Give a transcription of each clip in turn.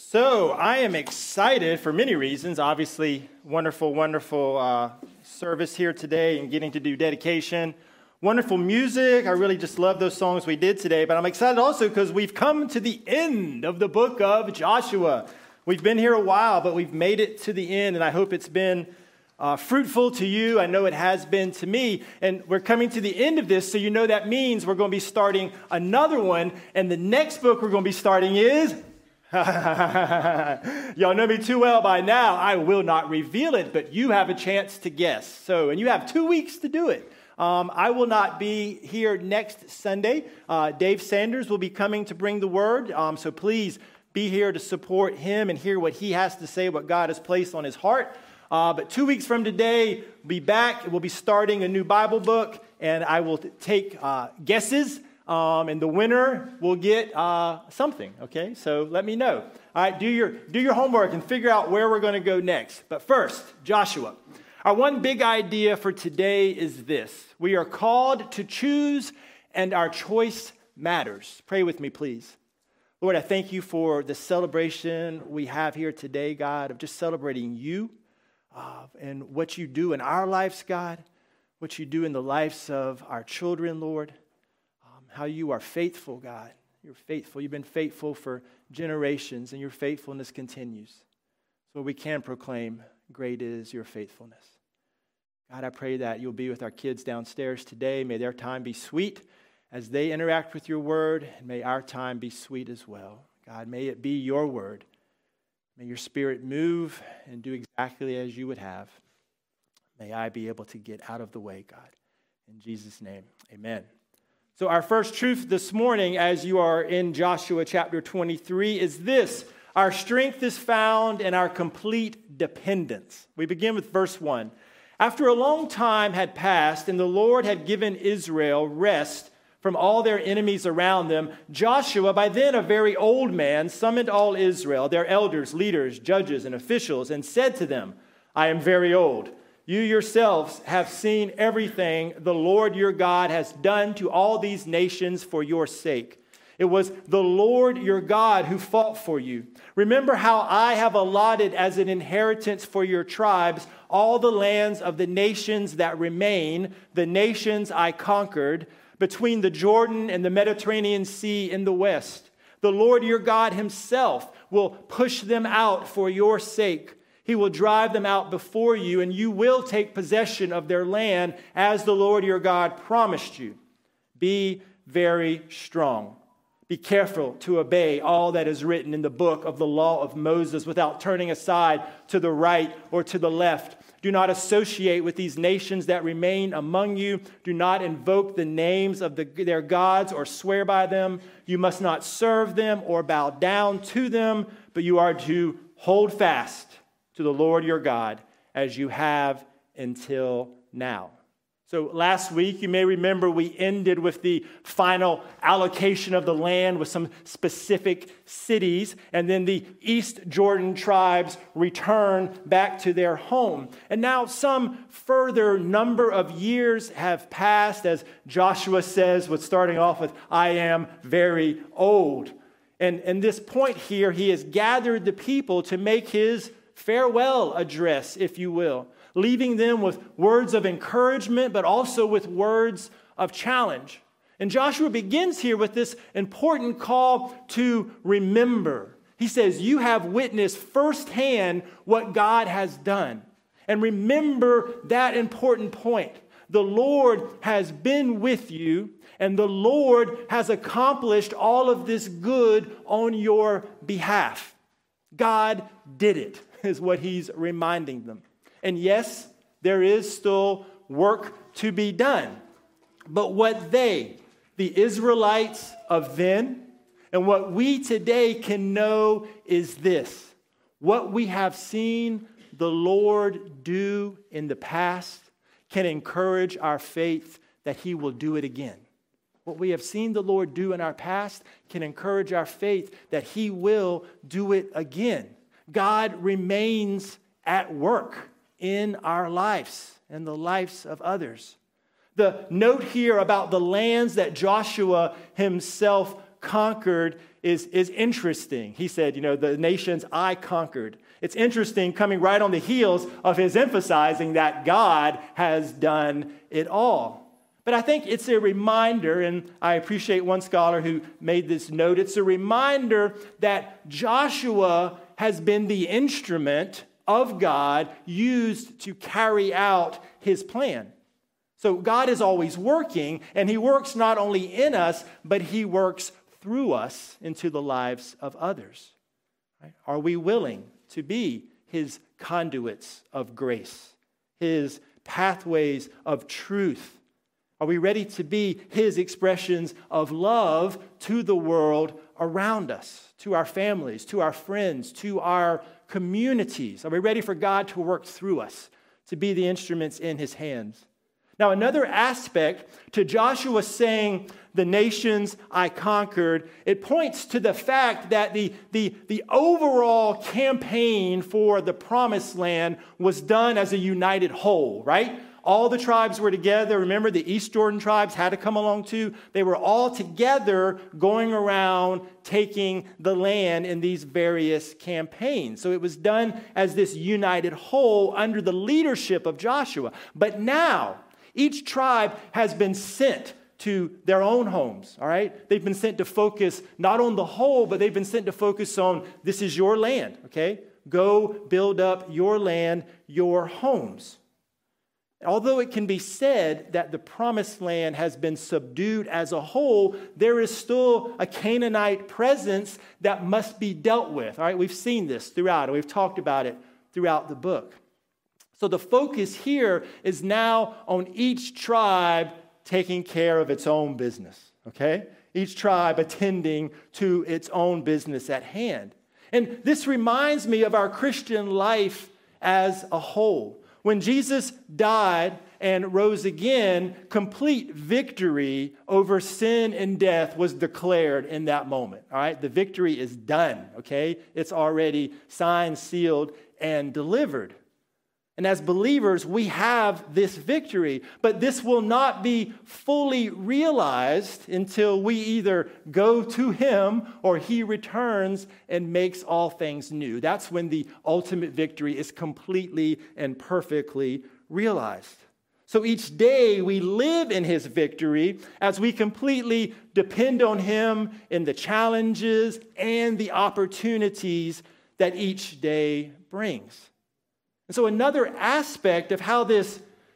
So I am excited for many reasons. Obviously, wonderful service here today and getting to do dedication. Wonderful music. I really just love those songs we did today. But I'm excited also because we've come to the end of the book of Joshua. We've been here a while, but we've made it to the end, and I hope it's been fruitful to you. I know it has been to me. And we're coming to the end of this, so you know that means we're going to be starting another one. And the next book we're going to be starting is... Y'all know me too well by now. I will not reveal it, but you have a chance to guess. And you have 2 weeks to do it. I will not be here next Sunday. Dave Sanders will be coming to bring the word. So please be here to support him and hear what he has to say, what God has placed on his heart. But 2 weeks from today, we'll be back. We'll be starting a new Bible book, and I will take guesses. And the winner will get something, okay? So let me know. All right, do your homework and figure out where we're going to go next. But first, Joshua. Our one big idea for today is this. We are called to choose, and our choice matters. Pray with me, please. Lord, I thank you for the celebration we have here today, God, of just celebrating you and what you do in our lives, God, what you do in the lives of our children, Lord. How you are faithful, God. You're faithful. You've been faithful for generations, and your faithfulness continues. So we can proclaim, great is your faithfulness. God, I pray that you'll be with our kids downstairs today. May their time be sweet as they interact with your word, and may our time be sweet as well. God, may it be your word. May your spirit move and do exactly as you would have. May I be able to get out of the way, God. In Jesus' name, amen. So our first truth this morning, as you are in Joshua chapter 23, is this. Our strength is found in our complete dependence. We begin with verse 1. After a long time had passed and the Lord had given Israel rest from all their enemies around them, Joshua, by then a very old man, summoned all Israel, their elders, leaders, judges, and officials, and said to them, I am very old. You yourselves have seen everything the Lord your God has done to all these nations for your sake. It was the Lord your God who fought for you. Remember how I have allotted as an inheritance for your tribes all the lands of the nations that remain, the nations I conquered, between the Jordan and the Mediterranean Sea in the west. The Lord your God himself will push them out for your sake. He will drive them out before you, and you will take possession of their land as the Lord your God promised you. Be very strong. Be careful to obey all that is written in the book of the law of Moses without turning aside to the right or to the left. Do not associate with these nations that remain among you. Do not invoke the names of their gods or swear by them. You must not serve them or bow down to them, but you are to hold fast to the Lord your God, as you have until now. So last week, you may remember we ended with the final allocation of the land with some specific cities, and then the East Jordan tribes return back to their home. And now some further number of years have passed, as Joshua says, with starting off with, I am very old. And this point here, he has gathered the people to make his farewell address, if you will, leaving them with words of encouragement, but also with words of challenge. And Joshua begins here with this important call to remember. He says, you have witnessed firsthand what God has done. And remember that important point. The Lord has been with you, and the Lord has accomplished all of this good on your behalf. God did it, is what he's reminding them. And yes, there is still work to be done. But what they, the Israelites of then, and what we today can know is this. What we have seen the Lord do in the past can encourage our faith that he will do it again. What we have seen the Lord do in our past can encourage our faith that he will do it again. God remains at work in our lives and the lives of others. The note here about the lands that Joshua himself conquered is interesting. He said, the nations I conquered. It's interesting coming right on the heels of his emphasizing that God has done it all. But I think it's a reminder, and I appreciate one scholar who made this note, it's a reminder that Joshua has been the instrument of God used to carry out his plan. So God is always working, and he works not only in us, but he works through us into the lives of others. Right? Are we willing to be his conduits of grace, his pathways of truth? Are we ready to be his expressions of love to the world around us, to our families, to our friends, to our communities? Are we ready for God to work through us, to be the instruments in his hands? Now, another aspect to Joshua saying, the nations I conquered, it points to the fact that the overall campaign for the promised land was done as a united whole, right? All the tribes were together. Remember, the East Jordan tribes had to come along too. They were all together going around taking the land in these various campaigns. So it was done as this united whole under the leadership of Joshua. But now, each tribe has been sent to their own homes, all right? They've been sent to focus not on the whole, but they've been sent to focus on, this is your land, okay? Go build up your land, your homes. Although it can be said that the promised land has been subdued as a whole, there is still a Canaanite presence that must be dealt with. All right, we've seen this throughout, and we've talked about it throughout the book. So the focus here is now on each tribe taking care of its own business, okay? Each tribe attending to its own business at hand. And this reminds me of our Christian life as a whole. When Jesus died and rose again, complete victory over sin and death was declared in that moment. All right, the victory is done, okay? It's already signed, sealed, and delivered. And as believers, we have this victory, but this will not be fully realized until we either go to him or he returns and makes all things new. That's when the ultimate victory is completely and perfectly realized. So each day we live in his victory as we completely depend on him in the challenges and the opportunities that each day brings. And so another aspect of how this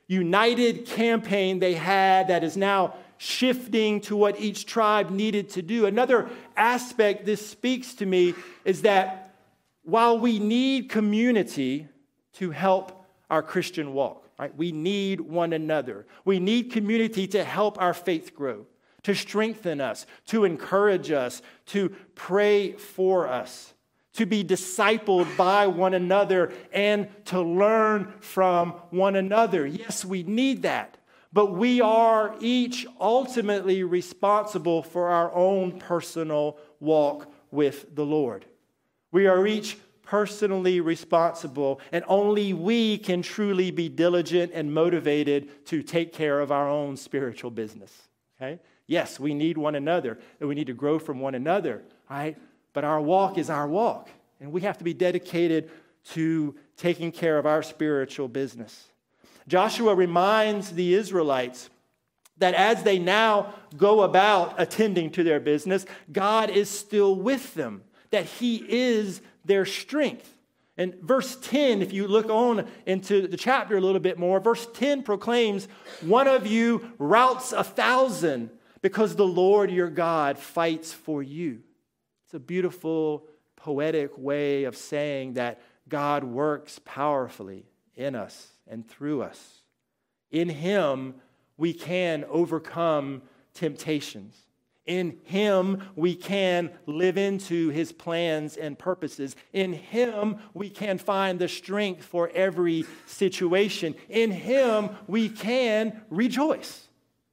united campaign they had that is now shifting to what each tribe needed to do, another aspect this speaks to me is that while we need community to help our Christian walk, right? We need one another. We need community to help our faith grow, to strengthen us, to encourage us, to pray for us, to be discipled by one another and to learn from one another. Yes, we need that, but we are each ultimately responsible for our own personal walk with the Lord. We are each personally responsible, and only we can truly be diligent and motivated to take care of our own spiritual business. Okay? Yes, we need one another, and we need to grow from one another, right? But our walk is our walk, and we have to be dedicated to taking care of our spiritual business. Joshua reminds the Israelites that as they now go about attending to their business, God is still with them, that he is their strength. And verse 10, if you look on into the chapter a little bit more, verse 10 proclaims, "One of you routs 1,000 because the Lord your God fights for you." It's a beautiful, poetic way of saying that God works powerfully in us and through us. In him, we can overcome temptations. In him, we can live into his plans and purposes. In him, we can find the strength for every situation. In him, we can rejoice.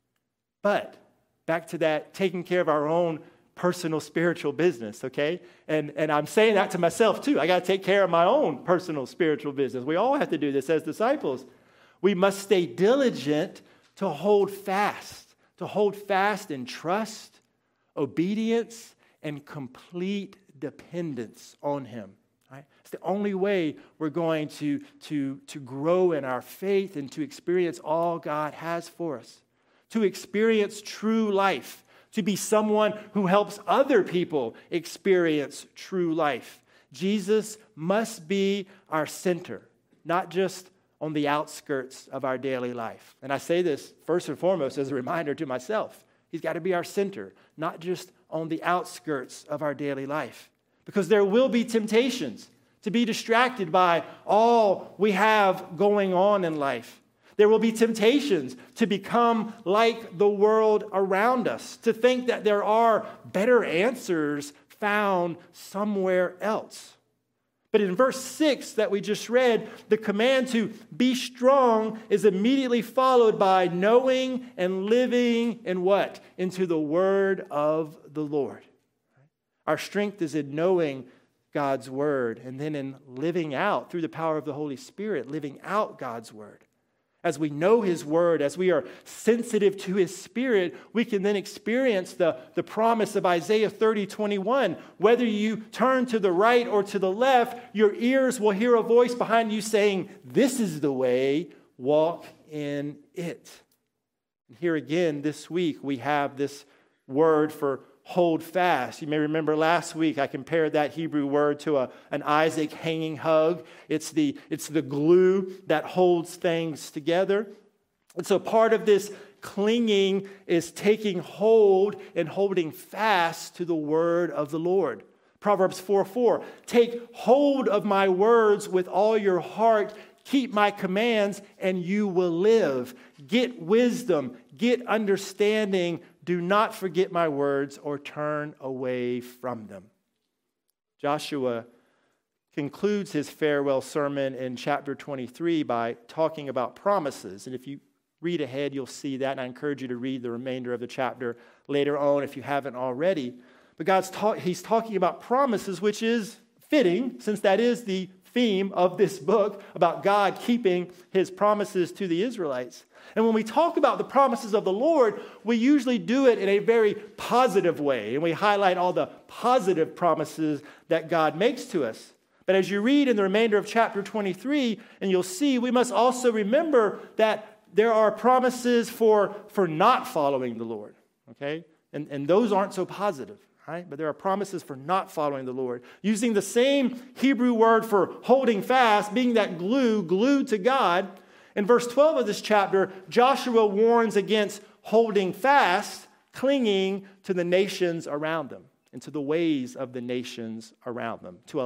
But back to that taking care of our own personal spiritual business, okay? And I'm saying that to myself too. I got to take care of my own personal spiritual business. We all have to do this as disciples. We must stay diligent to hold fast in trust, obedience and complete dependence on him. Right? It's the only way we're going to grow in our faith and to experience all God has for us. To experience true life. To be someone who helps other people experience true life. Jesus must be our center, not just on the outskirts of our daily life. And I say this first and foremost as a reminder to myself. He's got to be our center, not just on the outskirts of our daily life. Because there will be temptations to be distracted by all we have going on in life. There will be temptations to become like the world around us, to think that there are better answers found somewhere else. But in verse 6 that we just read, the command to be strong is immediately followed by knowing and living in what? Into the word of the Lord. Our strength is in knowing God's word and then in living out, through the power of the Holy Spirit, living out God's word. As we know his word, as we are sensitive to his spirit, we can then experience the promise of Isaiah 30:21. Whether you turn to the right or to the left, your ears will hear a voice behind you saying, "This is the way, walk in it." And here again this week we have this word for hold fast. You may remember last week I compared that Hebrew word to an Isaac hanging hug. It's the glue that holds things together. And so part of this clinging is taking hold and holding fast to the word of the Lord. Proverbs 4:4, take hold of my words with all your heart. Keep my commands and you will live. Get wisdom, get understanding. Do not forget my words or turn away from them. Joshua concludes his farewell sermon in chapter 23 by talking about promises. And if you read ahead, you'll see that. And I encourage you to read the remainder of the chapter later on if you haven't already. But he's talking about promises, which is fitting, since that is the theme of this book, about God keeping his promises to the Israelites. And when we talk about the promises of the Lord, we usually do it in a very positive way. And we highlight all the positive promises that God makes to us. But as you read in the remainder of chapter 23, and you'll see, we must also remember that there are promises for not following the Lord. Okay? And those aren't so positive. Right? But there are promises for not following the Lord. Using the same Hebrew word for holding fast, being that glue, glued to God. In verse 12 of this chapter, Joshua warns against holding fast, clinging to the nations around them and to the ways of the nations around them, to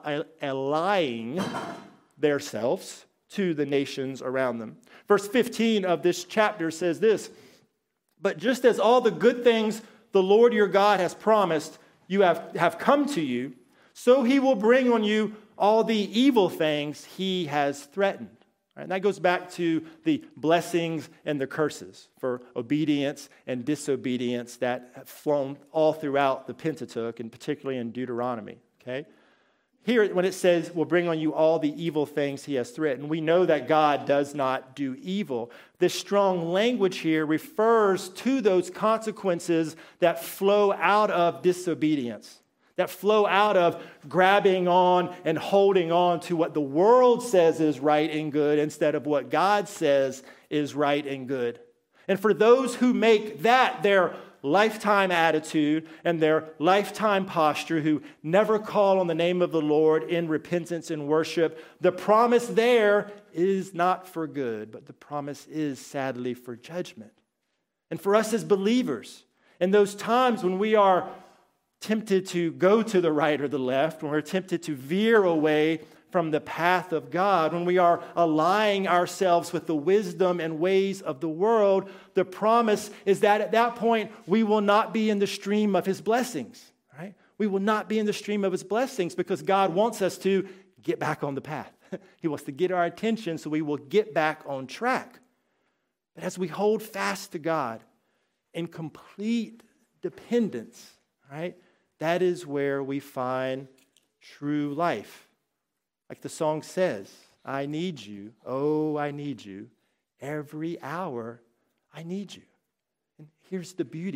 allying themselves to the nations around them. Verse 15 of this chapter says this, but just as all the good things the Lord your God has promised you have come to you, so he will bring on you all the evil things he has threatened. Right? And that goes back to the blessings and the curses for obedience and disobedience that have flown all throughout the Pentateuch, and particularly in Deuteronomy. Okay? Here, when it says, will bring on you all the evil things he has threatened, we know that God does not do evil. This strong language here refers to those consequences that flow out of disobedience, that flow out of grabbing on and holding on to what the world says is right and good instead of what God says is right and good. And for those who make that their lifetime attitude and their lifetime posture, who never call on the name of the Lord in repentance and worship, the promise there is not for good, but the promise is sadly for judgment. And for us as believers, in those times when we are tempted to go to the right or the left, when we're tempted to veer away from the path of God, when we are aligning ourselves with the wisdom and ways of the world, the promise is that at that point, we will not be in the stream of his blessings, right? We will not be in the stream of his blessings because God wants us to get back on the path. He wants to get our attention so we will get back on track. But as we hold fast to God in complete dependence, right, that is where we find true life. Like the song says, I need you, oh, I need you. Every hour, I need you. And here's the beauty.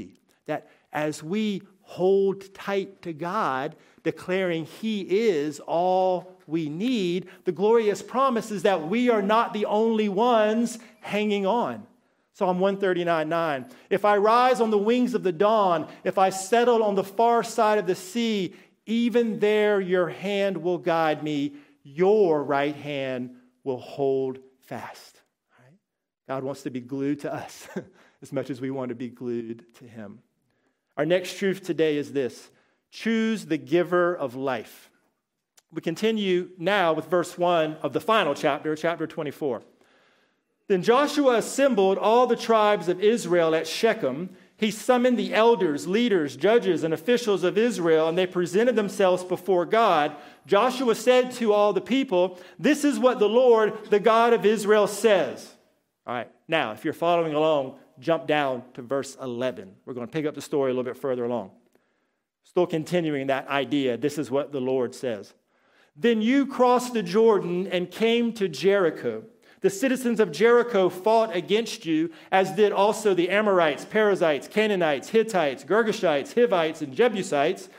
that as we hold tight to God, declaring He is all we need, the glorious promise is that we are not the only ones hanging on. Psalm 139:9. If I rise on the wings of the dawn, if I settle on the far side of the sea, even there your hand will guide me, your right hand will hold fast. Right? God wants to be glued to us as much as we want to be glued to Him. Our next truth today is this: choose the giver of life. We continue now with verse 1 of the final chapter, chapter 24. Then Joshua assembled all the tribes of Israel at Shechem. He summoned the elders, leaders, judges, and officials of Israel, and they presented themselves before God. Joshua said to all the people, "This is what the Lord, the God of Israel, says." All right, now, if you're following along, jump down to verse 11. We're going to pick up the story a little bit further along. Still continuing that idea, this is what the Lord says. Then you crossed the Jordan and came to Jericho. The citizens of Jericho fought against you, as did also the Amorites, Perizzites, Canaanites, Hittites, Girgashites, Hivites, and Jebusites.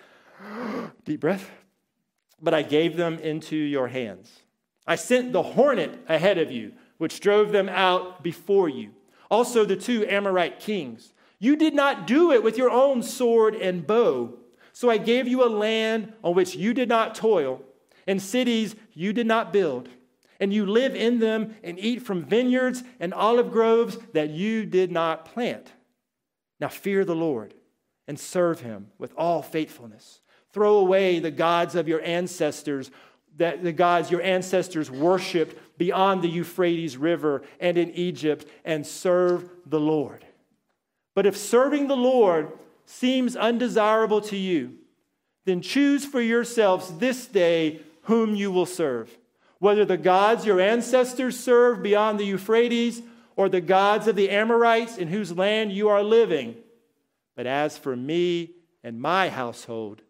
Deep breath. But I gave them into your hands. I sent the hornet ahead of you, which drove them out before you. Also the 2 Amorite kings. You did not do it with your own sword and bow. So I gave you a land on which you did not toil, and cities you did not build. And you live in them and eat from vineyards and olive groves that you did not plant. Now fear the Lord and serve Him with all faithfulness. Throw away the gods of your ancestors, the gods your ancestors worshipped beyond the Euphrates River and in Egypt, and serve the Lord. But if serving the Lord seems undesirable to you, then choose for yourselves this day whom you will serve, whether the gods your ancestors served beyond the Euphrates or the gods of the Amorites in whose land you are living. But as for me and my household,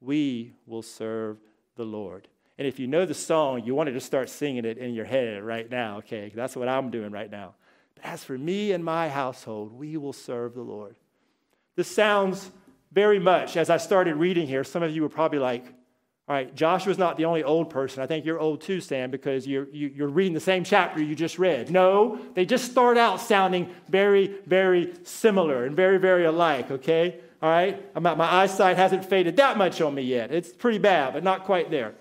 we will serve the Lord. And if you know the song, you wanted to start singing it in your head right now, okay? That's what I'm doing right now. But as for me and my household, we will serve the Lord. This sounds very much, as I started reading here, some of you were probably like, all right, Joshua's not the only old person. I think you're old too, Sam, because you're reading the same chapter you just read. No, they just start out sounding very, very similar and very, very alike, okay? All right? My eyesight hasn't faded that much on me yet. It's pretty bad, but not quite there.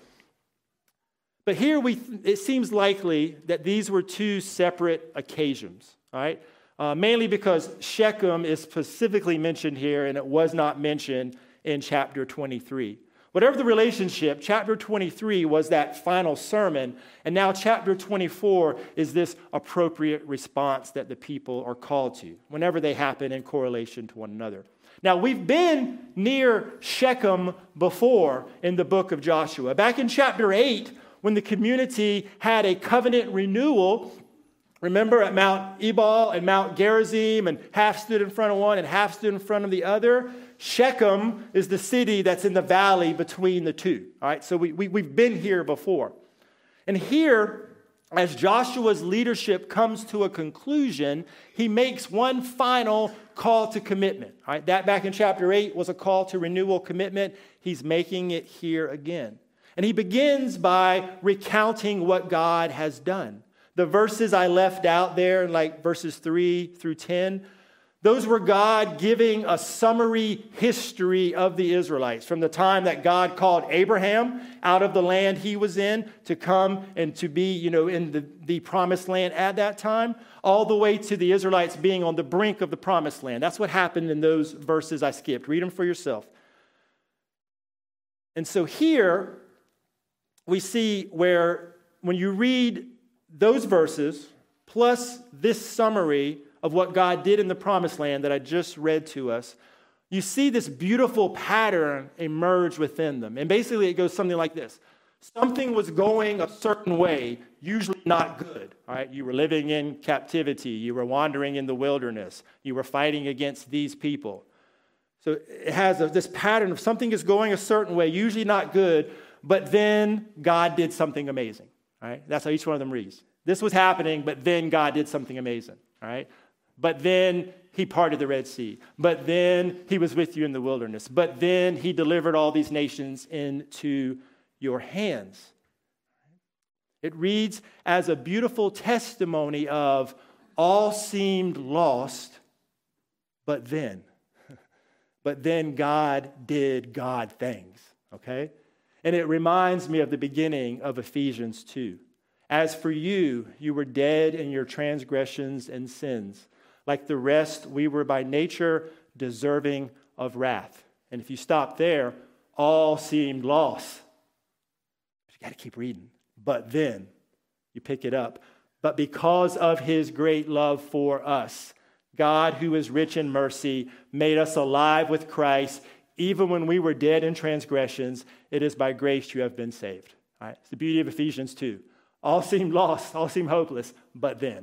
But here it seems likely that these were 2 separate occasions, all right? Mainly because Shechem is specifically mentioned here and it was not mentioned in chapter 23. Whatever the relationship, chapter 23 was that final sermon, and now chapter 24 is this appropriate response that the people are called to whenever they happen in correlation to one another. Now, we've been near Shechem before in the book of Joshua. Back in chapter 8, when the community had a covenant renewal, remember at Mount Ebal and Mount Gerizim, and half stood in front of one and half stood in front of the other. Shechem is the city that's in the valley between the two. All right, so we've been here before. And here, as Joshua's leadership comes to a conclusion, he makes one final call to commitment. All right, that back in chapter 8 was a call to renewal commitment. He's making it here again. And he begins by recounting what God has done. The verses I left out there, like verses 3 through 10, those were God giving a summary history of the Israelites from the time that God called Abraham out of the land he was in to come and to be, in the promised land at that time, all the way to the Israelites being on the brink of the promised land. That's what happened in those verses I skipped. Read them for yourself. And so here we see where when you read those verses plus this summary of what God did in the promised land that I just read to us, you see this beautiful pattern emerge within them. And basically it goes something like this. Something was going a certain way, usually not good. All right? You were living in captivity. You were wandering in the wilderness. You were fighting against these people. So it has this pattern of something is going a certain way, usually not good, but then God did something amazing. All right? That's how each one of them reads. This was happening, but then God did something amazing. All right? But then he parted the Red Sea. But then he was with you in the wilderness. But then he delivered all these nations into your hands. It reads as a beautiful testimony of all seemed lost, but then God did God things, okay? And it reminds me of the beginning of Ephesians 2. As for you, you were dead in your transgressions and sins. Like the rest, we were by nature deserving of wrath. And if you stop there, all seemed lost. But you got to keep reading. But then, you pick it up. But because of his great love for us, God, who is rich in mercy, made us alive with Christ. Even when we were dead in transgressions, it is by grace you have been saved. All right? It's the beauty of Ephesians 2. All seemed lost, all seemed hopeless, but then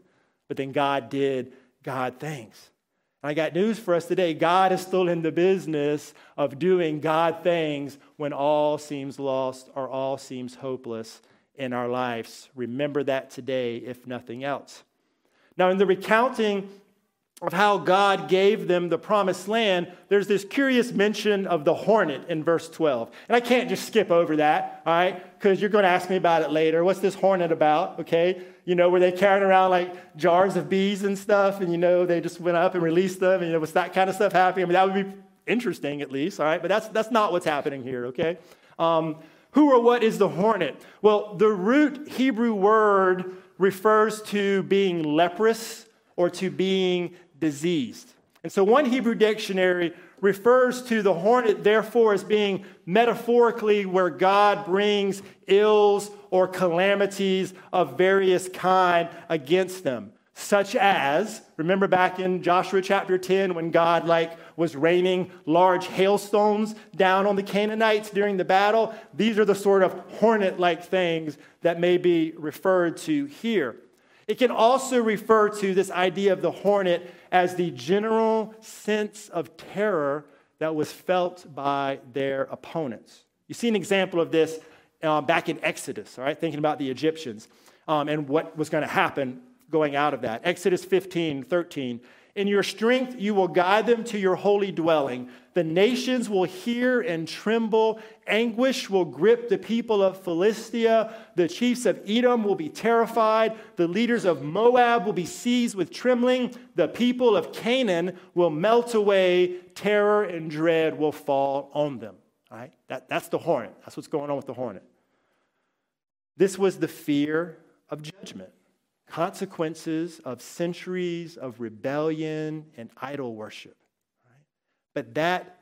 God did God things. And I got news for us today. God is still in the business of doing God things when all seems lost or all seems hopeless in our lives. Remember that today, if nothing else. Now, in the recounting of how God gave them the promised land, there's this curious mention of the hornet in verse 12. And I can't just skip over that, all right? Because you're going to ask me about it later. What's this hornet about, okay? You know, were they carrying around like jars of bees and stuff? And, you know, they just went up and released them. And, you know, was that kind of stuff happening? I mean, that would be interesting at least, all right? But that's not what's happening here, okay? Who or what is the hornet? Well, the root Hebrew word refers to being leprous or to being diseased. And so one Hebrew dictionary refers to the hornet, therefore, as being metaphorically where God brings ills or calamities of various kind against them. Such as, remember back in Joshua chapter 10 when God was raining large hailstones down on the Canaanites during the battle? These are the sort of hornet-like things that may be referred to here. It can also refer to this idea of the hornet as the general sense of terror that was felt by their opponents. You see an example of this back in Exodus, all right, thinking about the Egyptians and what was going to happen going out of that. Exodus 15:13. In your strength you will guide them to your holy dwelling. The nations will hear and tremble. Anguish will grip the people of Philistia. The chiefs of Edom will be terrified. The leaders of Moab will be seized with trembling. The people of Canaan will melt away. Terror and dread will fall on them. All right? That's the hornet. That's what's going on with the hornet. This was the fear of judgment. Consequences of centuries of rebellion and idol worship. Right? But that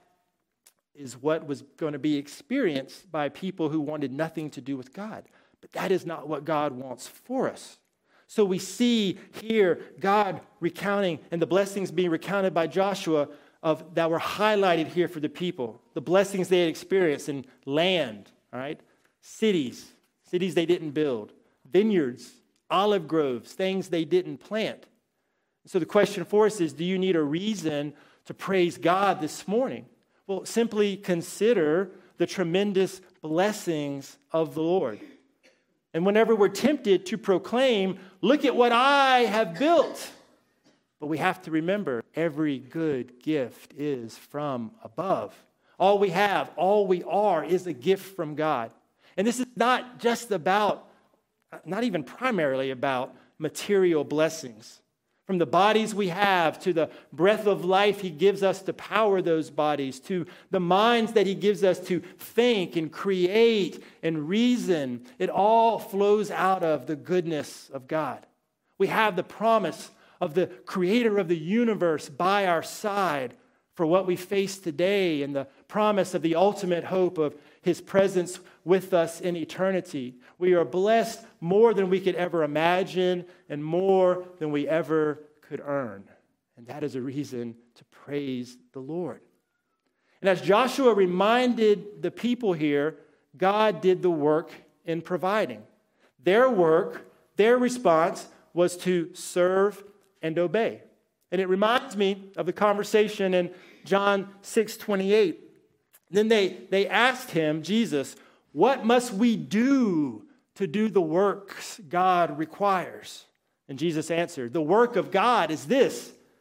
is what was going to be experienced by people who wanted nothing to do with God. But that is not what God wants for us. So we see here God recounting and the blessings being recounted by Joshua that were highlighted here for the people. The blessings they had experienced in land, all right? Cities they didn't build, vineyards, olive groves, things they didn't plant. So the question for us is, do you need a reason to praise God this morning? Well, simply consider the tremendous blessings of the Lord. And whenever we're tempted to proclaim, look at what I have built. But we have to remember, every good gift is from above. All we have, all we are, is a gift from God. And this is not just about, not even primarily about material blessings. From the bodies we have, to the breath of life he gives us to power those bodies, to the minds that he gives us to think and create and reason, it all flows out of the goodness of God. We have the promise of the creator of the universe by our side for what we face today, and the promise of the ultimate hope of his presence with us in eternity. We are blessed more than we could ever imagine and more than we ever could earn. And that is a reason to praise the Lord. And as Joshua reminded the people here, God did the work in providing. Their work, their response was to serve and obey. And it reminds me of the conversation in John 6:28. Then they asked him, Jesus, what must we do to do the works God requires? And Jesus answered, the work of God is this,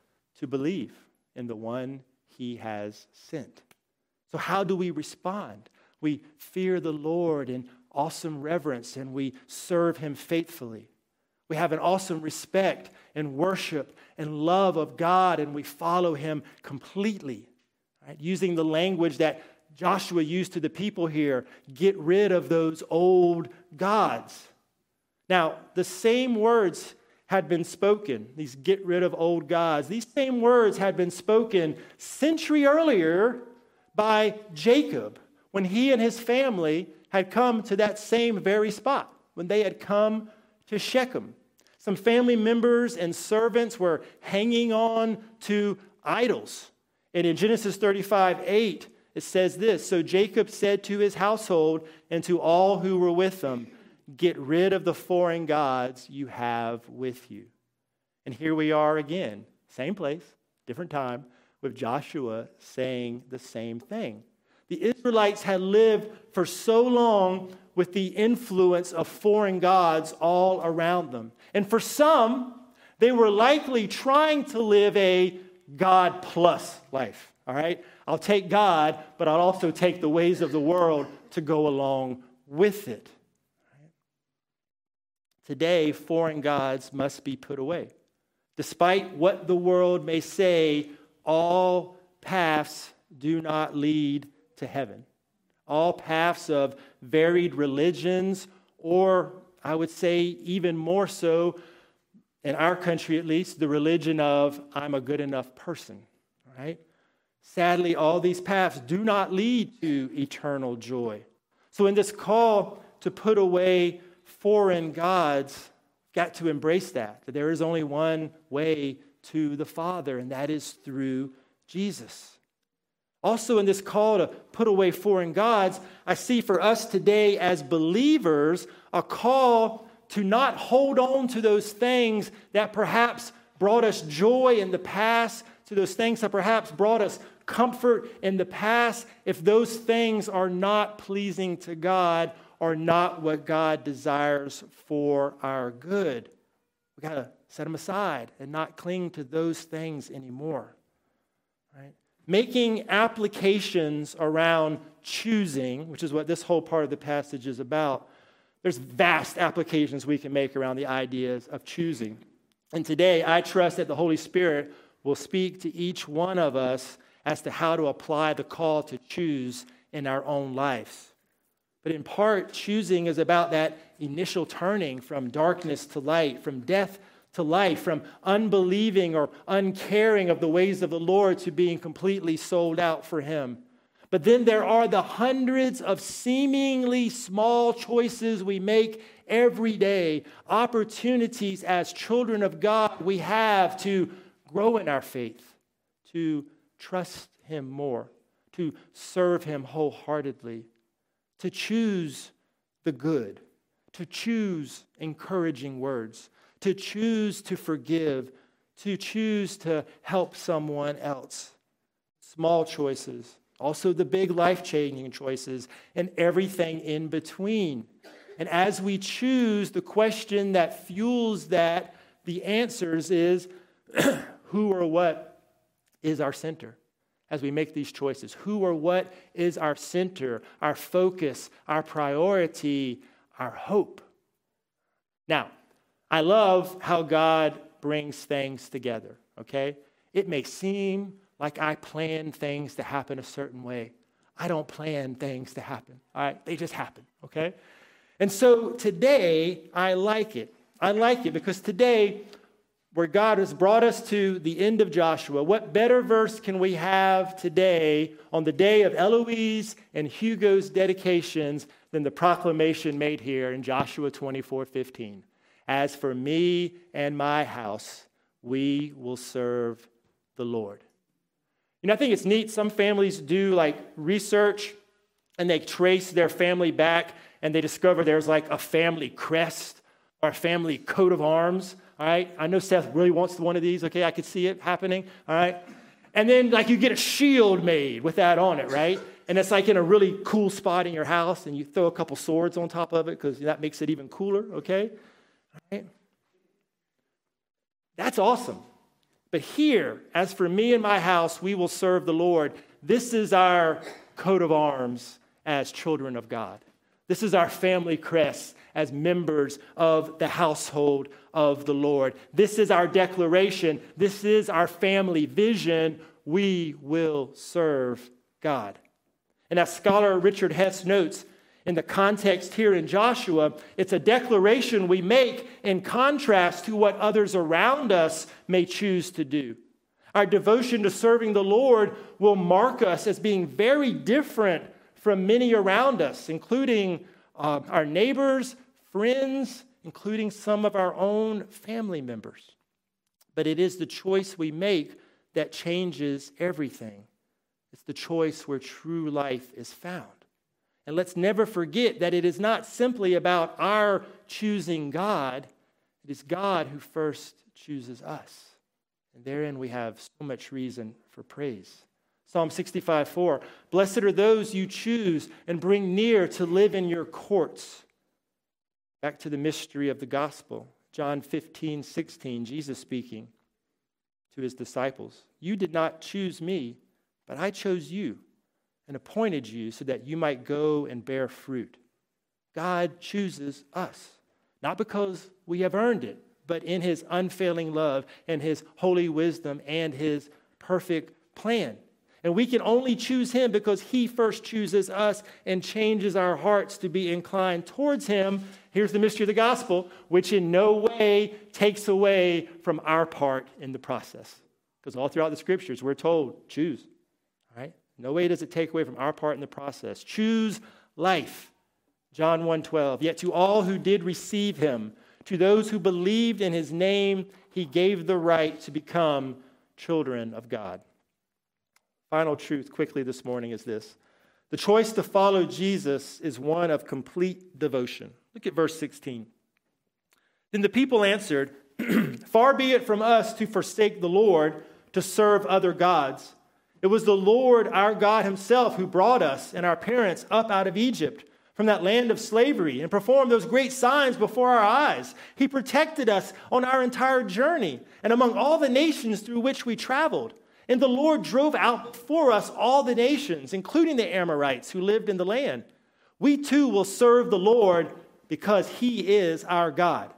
to believe in the one he has sent. So how do we respond? We fear the Lord in awesome reverence, and we serve him faithfully. We have an awesome respect and worship and love of God, and we follow him completely. Right? Using the language that Joshua used to the people here, get rid of those old gods. Now, the same words had been spoken, these get rid of old gods. These same words had been spoken century earlier by Jacob when he and his family had come to that same very spot, when they had come to Shechem. Some family members and servants were hanging on to idols. And in Genesis 35:8, it says this, "So Jacob said to his household and to all who were with them, 'Get rid of the foreign gods you have with you.'" And here we are again, same place, different time, with Joshua saying the same thing. The Israelites had lived for so long with the influence of foreign gods all around them. And for some, they were likely trying to live a God-plus life, all right? I'll take God, but I'll also take the ways of the world to go along with it. Today, foreign gods must be put away. Despite what the world may say, all paths do not lead to heaven. All paths of varied religions, or I would say even more so, in our country at least, the religion of I'm a good enough person, right? Sadly, all these paths do not lead to eternal joy. So in this call to put away foreign gods, got to embrace that there is only one way to the Father, and that is through Jesus. Also in this call to put away foreign gods, I see for us today as believers a call to not hold on to those things that perhaps brought us joy in the past, to those things that perhaps brought us comfort in the past, if those things are not pleasing to God or not what God desires for our good. We got to set them aside and not cling to those things anymore. Right? Making applications around choosing, which is what this whole part of the passage is about. There's vast applications we can make around the ideas of choosing. And today, I trust that the Holy Spirit will speak to each one of us as to how to apply the call to choose in our own lives. But in part, choosing is about that initial turning from darkness to light, from death to life, from unbelieving or uncaring of the ways of the Lord to being completely sold out for him. But then there are the hundreds of seemingly small choices we make every day, opportunities as children of God we have to grow in our faith, to trust him more, to serve him wholeheartedly, to choose the good, to choose encouraging words, to choose to forgive, to choose to help someone else. Small choices, also the big life-changing choices, and everything in between. And as we choose, the question that fuels that, the answers is, who or what is our center? As we make these choices, who or what is our center, our focus, our priority, our hope? Now, I love how God brings things together, okay? It may seem like I plan things to happen a certain way. I don't plan things to happen, all right? They just happen, okay? And so today, I like it. I like it because today, where God has brought us to the end of Joshua, what better verse can we have today on the day of Eloise and Hugo's dedications than the proclamation made here in Joshua 24:15? As for me and my house, we will serve the Lord. You know, I think it's neat. Some families do like research and they trace their family back and they discover there's like a family crest or a family coat of arms. All right, I know Seth really wants one of these. Okay, I could see it happening. All right, and then like you get a shield made with that on it, right? And it's like in a really cool spot in your house, and you throw a couple swords on top of it because that makes it even cooler. Okay, all right, that's awesome. But here, as for me and my house, we will serve the Lord. This is our coat of arms as children of God. This is our family crest as members of the household of the Lord. This is our declaration. This is our family vision. We will serve God. And as scholar Richard Hess notes, in the context here in Joshua, it's a declaration we make in contrast to what others around us may choose to do. Our devotion to serving the Lord will mark us as being very different from many around us, including our neighbors, friends, including some of our own family members. But it is the choice we make that changes everything. It's the choice where true life is found. And let's never forget that it is not simply about our choosing God. It is God who first chooses us. And therein we have so much reason for praise. Psalm 65:4, blessed are those you choose and bring near to live in your courts. Back to the mystery of the gospel. John 15:16, Jesus speaking to his disciples. You did not choose me, but I chose you and appointed you so that you might go and bear fruit. God chooses us, not because we have earned it, but in his unfailing love and his holy wisdom and his perfect plan. And we can only choose him because he first chooses us and changes our hearts to be inclined towards him. Here's the mystery of the gospel, which in no way takes away from our part in the process. Because all throughout the scriptures, we're told, choose. All right? No way does it take away from our part in the process. Choose life. John 1:12. Yet to all who did receive him, to those who believed in his name, he gave the right to become children of God. Final truth quickly this morning is this. The choice to follow Jesus is one of complete devotion. Look at verse 16. Then the people answered, far be it from us to forsake the Lord to serve other gods. It was the Lord our God himself who brought us and our parents up out of Egypt from that land of slavery and performed those great signs before our eyes. He protected us on our entire journey and among all the nations through which we traveled. And the Lord drove out before us all the nations, including the Amorites who lived in the land. We too will serve the Lord because he is our God.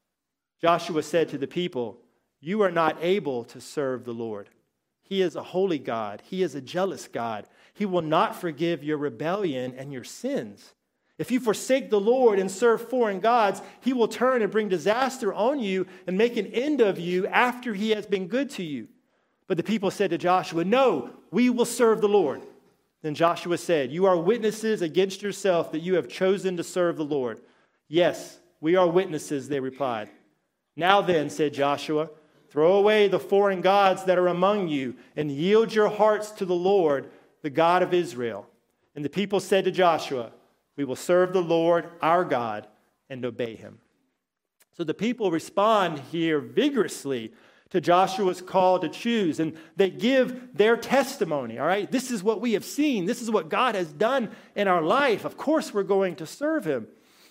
Joshua said to the people, you are not able to serve the Lord. He is a holy God. He is a jealous God. He will not forgive your rebellion and your sins. If you forsake the Lord and serve foreign gods, he will turn and bring disaster on you and make an end of you after he has been good to you. But the people said to Joshua, no, we will serve the Lord. Then Joshua said, you are witnesses against yourself that you have chosen to serve the Lord. Yes, we are witnesses, they replied. Now then, said Joshua, throw away the foreign gods that are among you and yield your hearts to the Lord, the God of Israel. And the people said to Joshua, we will serve the Lord our God and obey him. So the people respond here vigorously to Joshua's call to choose, and they give their testimony, all right? This is what we have seen. This is what God has done in our life. Of course we're going to serve him.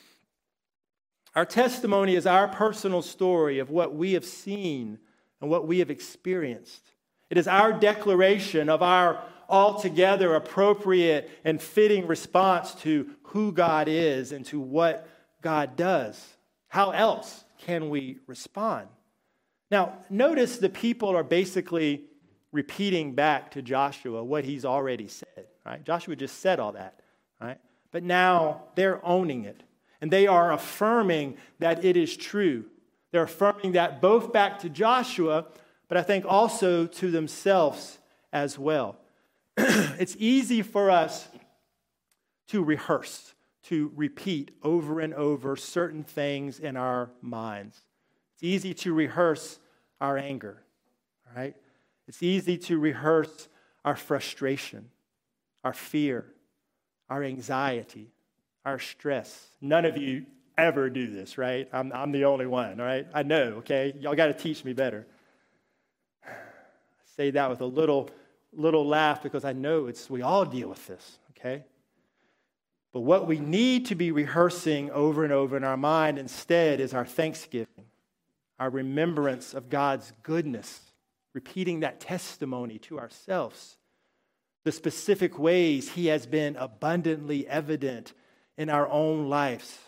Our testimony is our personal story of what we have seen and what we have experienced. It is our declaration of our altogether appropriate and fitting response to who God is and to what God does. How else can we respond? Now, notice the people are basically repeating back to Joshua what he's already said, right? Joshua just said all that, right? But now they're owning it, and they are affirming that it is true. They're affirming that both back to Joshua, but I think also to themselves as well. It's easy for us to rehearse, to repeat over and over certain things in our minds. It's easy to rehearse our anger, right? It's easy to rehearse our frustration, our fear, our anxiety, our stress. None of you ever do this, right? I'm the only one, all right? I know, okay? Y'all got to teach me better. I say that with a little laugh because I know we all deal with this, okay? But what we need to be rehearsing over and over in our mind instead is our thanksgiving, our remembrance of God's goodness, repeating that testimony to ourselves. The specific ways he has been abundantly evident in our own lives.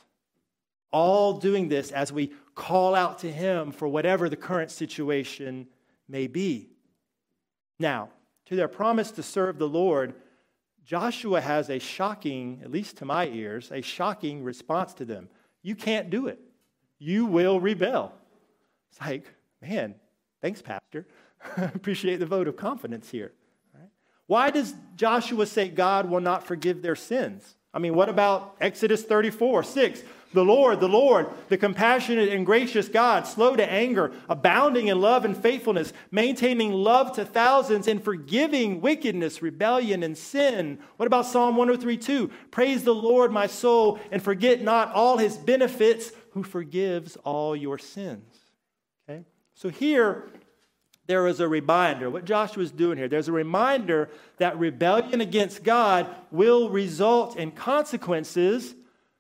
All doing this as we call out to him for whatever the current situation may be. Now, to their promise to serve the Lord, Joshua has a shocking, at least to my ears, a shocking response to them. You can't do it. You will rebel. It's like, man, thanks, Pastor. Appreciate the vote of confidence here. Right? Why does Joshua say God will not forgive their sins? I mean, what about Exodus 34:6? The Lord, the compassionate and gracious God, slow to anger, abounding in love and faithfulness, maintaining love to thousands, and forgiving wickedness, rebellion, and sin. What about Psalm 103:2? Praise the Lord, my soul, and forget not all his benefits, who forgives all your sins. Okay? So here, there is a reminder. What Joshua is doing here, there's a reminder that rebellion against God will result in consequences,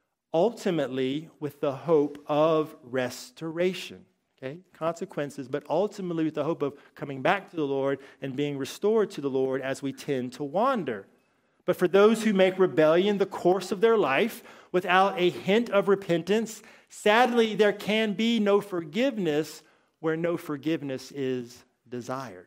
ultimately with the hope of restoration. Okay? Consequences, but ultimately with the hope of coming back to the Lord and being restored to the Lord as we tend to wander. But for those who make rebellion the course of their life without a hint of repentance, sadly, there can be no forgiveness where no forgiveness is desired.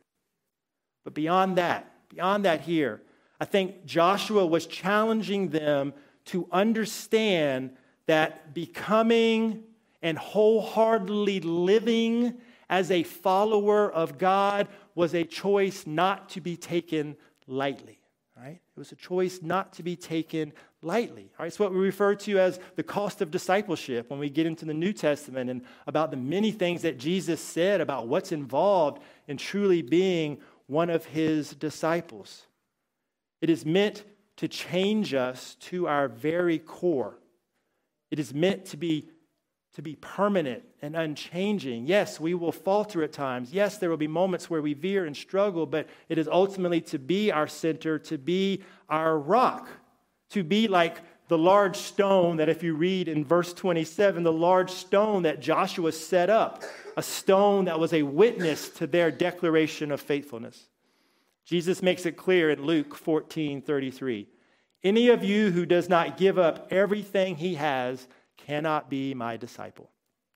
But beyond that here, I think Joshua was challenging them to understand that becoming and wholeheartedly living as a follower of God was a choice not to be taken lightly. Right? It was a choice not to be taken lightly. All right? It's what we refer to as the cost of discipleship when we get into the New Testament and about the many things that Jesus said about what's involved in truly being one of his disciples. It is meant to change us to our very core. It is meant to be permanent and unchanging. Yes, we will falter at times. Yes, there will be moments where we veer and struggle, but it is ultimately to be our center, to be our rock, to be like the large stone that, if you read in verse 27, the large stone that Joshua set up, a stone that was a witness to their declaration of faithfulness. Jesus makes it clear in Luke 14:33. Any of you who does not give up everything he has cannot be my disciple.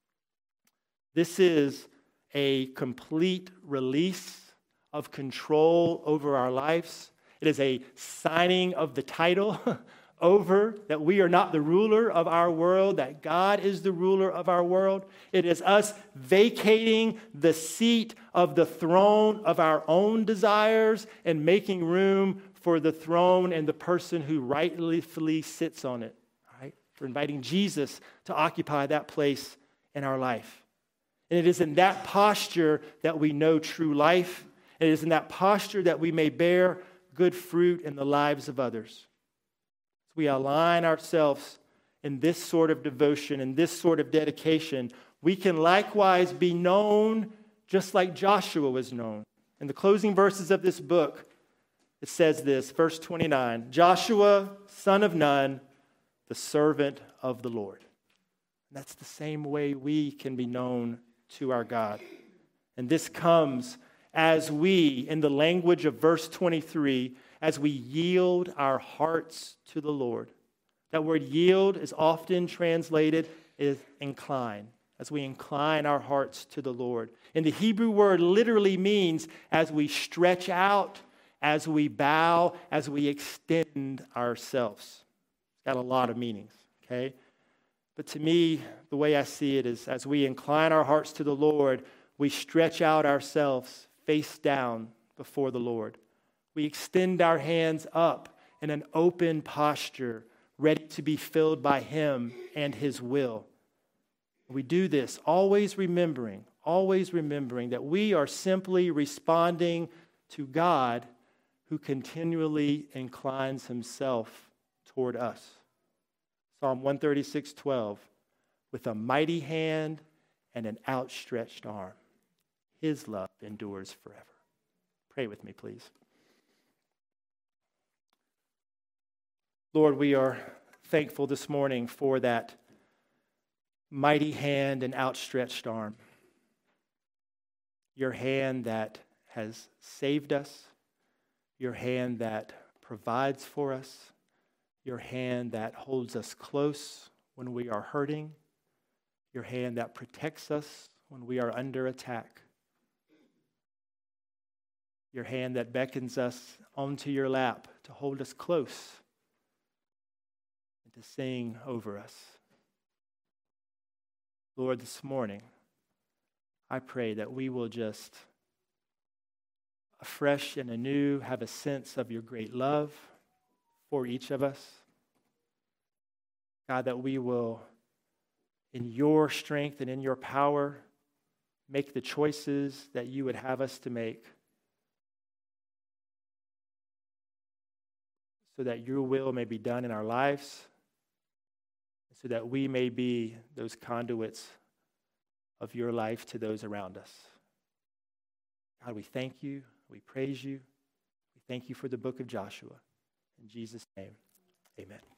This is a complete release of control over our lives. It is a signing of the title over that we are not the ruler of our world, that God is the ruler of our world. It is us vacating the seat of the throne of our own desires and making room for the throne and the person who rightfully sits on it. Right? For inviting Jesus to occupy that place in our life. And it is in that posture that we know true life. It is in that posture that we may bear good fruit in the lives of others. We align ourselves in this sort of devotion and this sort of dedication, we can likewise be known just like Joshua was known. In the closing verses of this book, it says this, verse 29, Joshua, son of Nun, the servant of the Lord. And that's the same way we can be known to our God. And this comes as we, in the language of verse 23, as we yield our hearts to the Lord. That word yield is often translated as incline, as we incline our hearts to the Lord. And the Hebrew word literally means as we stretch out, as we bow, as we extend ourselves. It's got a lot of meanings, okay? But to me, the way I see it is as we incline our hearts to the Lord, we stretch out ourselves face down before the Lord. We extend our hands up in an open posture, ready to be filled by Him and His will. We do this always remembering that we are simply responding to God who continually inclines Himself toward us. Psalm 136:12, with a mighty hand and an outstretched arm, His love endures forever. Pray with me, please. Lord, we are thankful this morning for that mighty hand and outstretched arm. Your hand that has saved us, your hand that provides for us, your hand that holds us close when we are hurting, your hand that protects us when we are under attack, your hand that beckons us onto your lap to hold us close and to sing over us. Lord, this morning, I pray that we will just afresh and anew have a sense of your great love for each of us. God, that we will, in your strength and in your power, make the choices that you would have us to make so that your will may be done in our lives, so that we may be those conduits of your life to those around us. God, we thank you. We praise you. We thank you for the book of Joshua. In Jesus' name, amen.